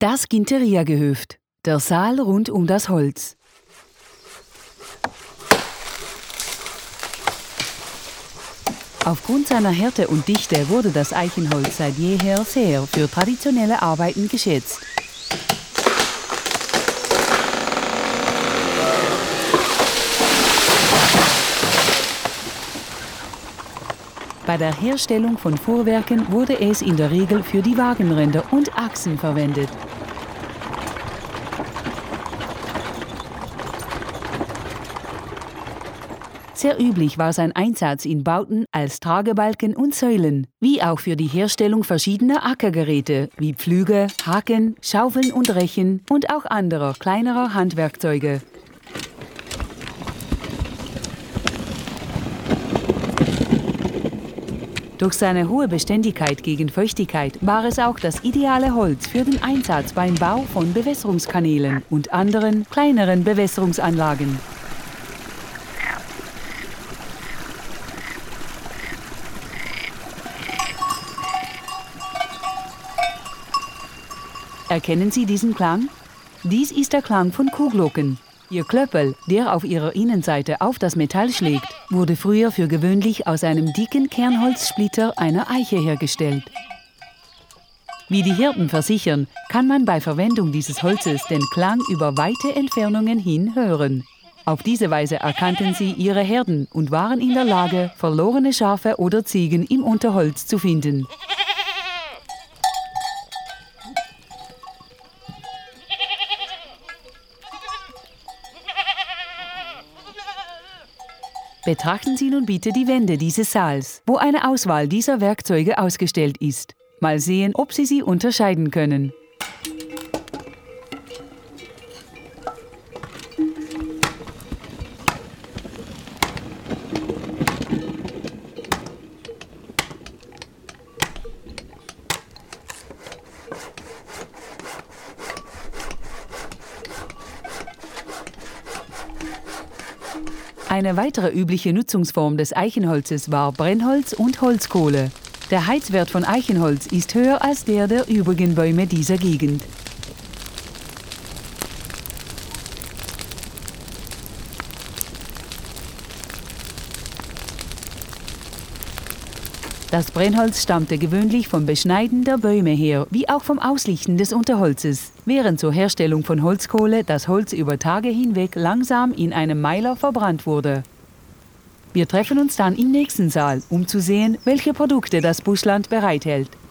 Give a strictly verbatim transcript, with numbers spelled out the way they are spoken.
Das Ginteria-Gehöft, der Saal rund um das Holz. Aufgrund seiner Härte und Dichte wurde das Eichenholz seit jeher sehr für traditionelle Arbeiten geschätzt. Bei der Herstellung von Fuhrwerken wurde es in der Regel für die Wagenränder und Achsen verwendet. Sehr üblich war sein Einsatz in Bauten als Tragebalken und Säulen, wie auch für die Herstellung verschiedener Ackergeräte wie Pflüge, Haken, Schaufeln und Rechen und auch anderer kleinerer Handwerkzeuge. Durch seine hohe Beständigkeit gegen Feuchtigkeit war es auch das ideale Holz für den Einsatz beim Bau von Bewässerungskanälen und anderen kleineren Bewässerungsanlagen. Erkennen Sie diesen Klang? Dies ist der Klang von Kuhglocken. Ihr Klöppel, der auf ihrer Innenseite auf das Metall schlägt, wurde früher für gewöhnlich aus einem dicken Kernholzsplitter einer Eiche hergestellt. Wie die Hirten versichern, kann man bei Verwendung dieses Holzes den Klang über weite Entfernungen hin hören. Auf diese Weise erkannten sie ihre Herden und waren in der Lage, verlorene Schafe oder Ziegen im Unterholz zu finden. Betrachten Sie nun bitte die Wände dieses Saals, wo eine Auswahl dieser Werkzeuge ausgestellt ist. Mal sehen, ob Sie sie unterscheiden können. Eine weitere übliche Nutzungsform des Eichenholzes war Brennholz und Holzkohle. Der Heizwert von Eichenholz ist höher als der der übrigen Bäume dieser Gegend. Das Brennholz stammte gewöhnlich vom Beschneiden der Bäume her, wie auch vom Auslichten des Unterholzes, während zur Herstellung von Holzkohle das Holz über Tage hinweg langsam in einem Meiler verbrannt wurde. Wir treffen uns dann im nächsten Saal, um zu sehen, welche Produkte das Buschland bereithält.